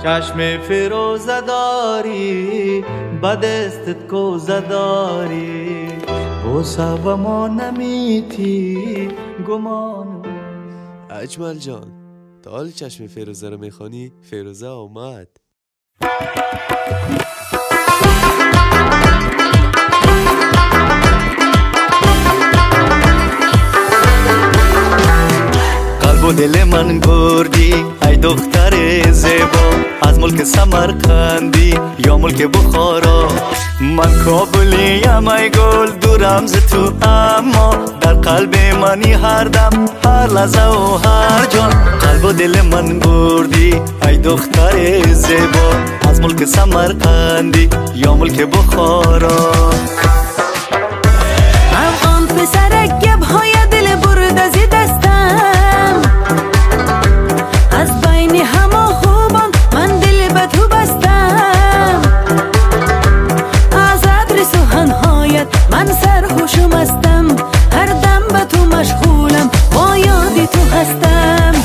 چشم فیروزه داری به دستت کوزه داری بوسه و ما نمیتی گمان. اجمل جان تا حال چشم فیروزه رو میخوانی؟ فیروزه آمد. قلب و دل من بردی ای دختر زیبا، از ملک سمرقندی یا ملک بخارا. من کابلیم ای گل دورم ز تو، اما در قلب منی هر دم هر لحظه و هر جان. قلب و دل من بردی ای دختر زیبا، از ملک سمرقندی یا ملک بخارا. افغان پسرک گبهای دل برد از دستم، از بین همه خوبان من دل به تو بستم. از عطر سخنهایت من سرخوشم هستم، هر دم به تو مشغولم با یاد تو هستم.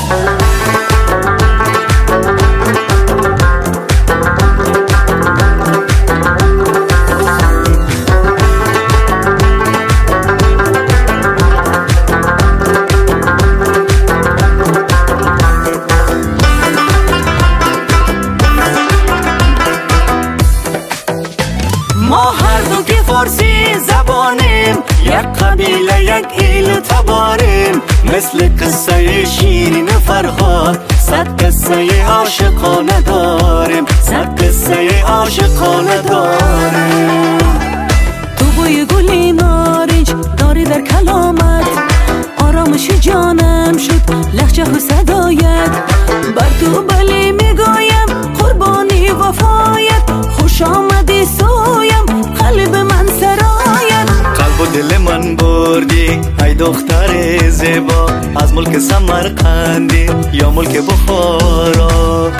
ما هر دو که فارسی زبانیم، یک قبیله یک ایل تباریم. مثل قصه شیرین فرهاد صد قصه عاشقانه داریم، صد قصه عاشقانه داریم. تو بوی گلی نارنج داری در کلامت، آرامش جانم شد لهجه و صدایت. بر تو بلی میگویم قربانی وفایت، خوش آمدی سویم قلب من سرایت. قلب و دل من بردی ای دختر زیبا، از ملک سمرقندی یا ملک بخارا.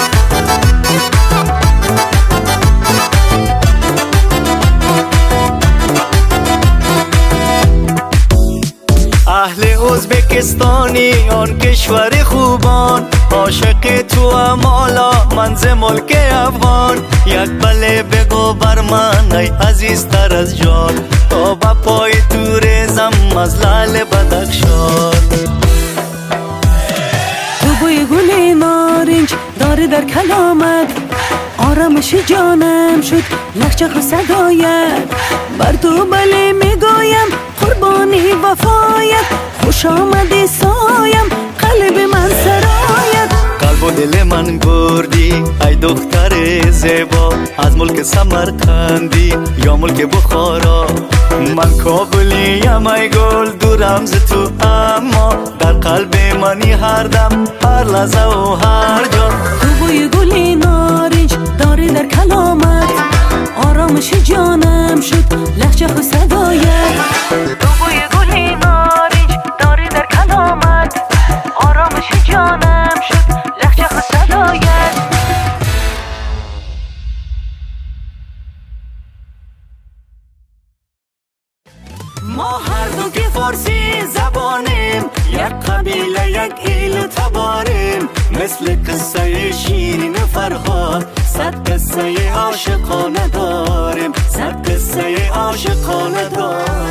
اهل ازبکستانی آن کشور خوبان، عاشق تو امالا من ز ملک افغان. یک بله بگو بر من ای عزیزتر از جان، تا با پای تو ریزم از لعل بدخشان. تو بوی گل نارنج داری در کلامت، آرامش جانم شد لهجه و صدایت. بر تو بله میگویم قربانی وفایت، خوش آمدی سایم قلب من سرایت. قلب و دل من بردی ای دختر زیبا، از ملک سمرقندی یا ملک بخارا. من کابلیم ای گل دورم ز تو، اما در قلب منی هر دم هر لحظه و هر جان. تو بوی گلی نارنج داری در کلامت، آرامش جانم شد لهجه و صدایت. تو بوی گلی نارنج داری در کلامت، آرامش جانم شد لهجه و صدایت. ما هر دو که فارسی زبانیم، یک قبیله یک ایل تباریم. مثل قصه شیرین فرهاد صد قصه عاشقانه داریم، صد قصه عاشقانه داریم.